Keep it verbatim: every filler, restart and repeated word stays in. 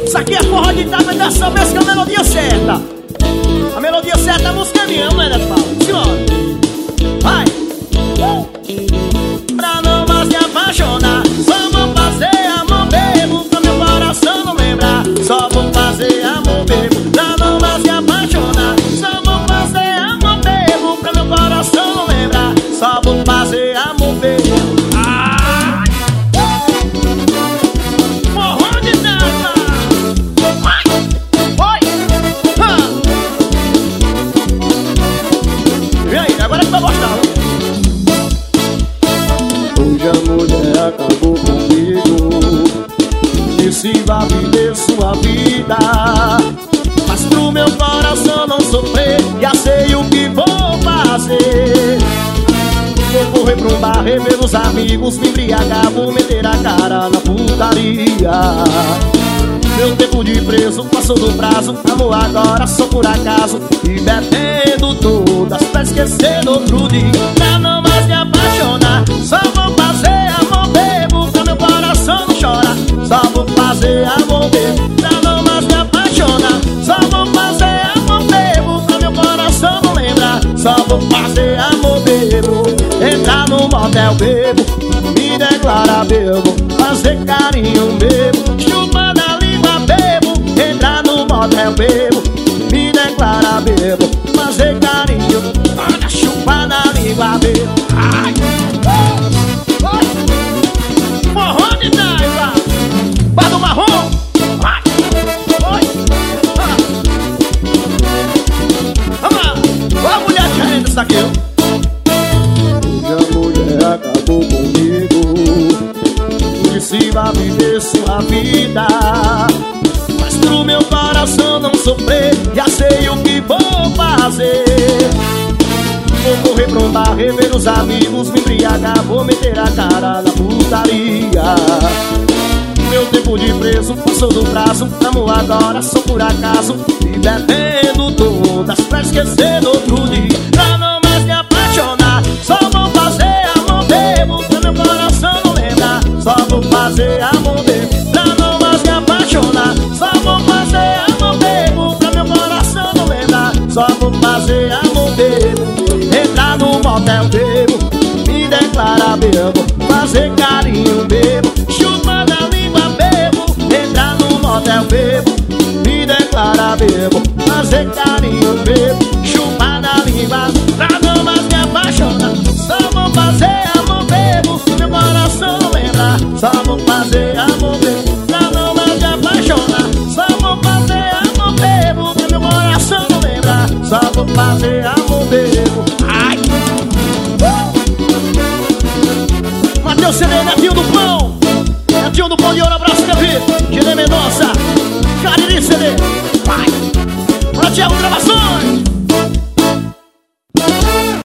Isso aqui é forró de tapa, dessa vez com a melodia certa. A melodia certa da música é minha, né, Neto Paulo? Senhora, vai! Uh! Pra não mais me apaixonar, só vou fazer amor bebo, pra meu coração não lembrar. Só vou fazer amor bebo, pra não mais me apaixonar. Só vou fazer amor bebo, pra meu coração não lembrar. Só vou fazer amor bebo. Ah! Forró de dança! Vai! Oi! Ah! E aí, agora que vai gostar, hein? Hoje a mulher acabou comigo, disse vai viver sua vida, mas pro meu coração não sofrer, já sei o que vou fazer. Vou correr pro bar, rever os amigos, me embriagar, vou meter a cara na putaria. Meu tempo de preso passou do prazo, amor agora só por acaso, e bebendo todas pra esquecer no outro dia. Pra não mais me apaixonar, só vou fazer amor bebo, pra meu coração não chora. Só vou fazer amor bebo, pra não mais me apaixonar. Só vou fazer amor bebo, pra meu coração não lembrar. Só vou fazer amor bebo, entrar no motel bebo, me declarar bebo, fazer carinho bebo, chupar na língua bebo, entrar no motel bebo, me declarar bebo, fazer carinho, olha, chupar na língua bebo. Ai! Forró de dança! Bar do Marrom! Vai! Oi! Ah! Vamos lá! Olha a mulher diferente isso aqui, ó! Hoje a mulher acabou comigo, disse vai viver sua vida, mas pro meu coração não sofrer, já sei o que vou fazer. Vou correr pra um bar, rever os amigos, me embriagar, vou meter a cara na putaria. Meu tempo de preso passou do prazo, amo agora só por acaso, e bebendo todas pra esquecer no outro dia. Pra não mais me apaixonar, só vou fazer amor bebo, pra meu coração não lembrar. Só vou fazer amor bebo, pra não mais me apaixonar. Só vou fazer amor bebo, pra meu coração não lembrar. Só vou fazer amor bebo, entrar no motel bebo, me declarar bebo, fazer carinho bebo, chupar na língua bebo, entrar no motel bebo, me declarar bebo, fazer carinho bebo, chupar na língua. Pra não mais me apaixonar, só vou fazer amor bebo, meu coração não lembrar. Só vou fazer amor bebo, pra não mais me apaixonar. Só vou fazer amor bebo, meu coração não lembrar. Só vou fazer amor bebo. Ai! Uh! Mateus C D, Netinho do Pão, Netinho do Pão de Ouro.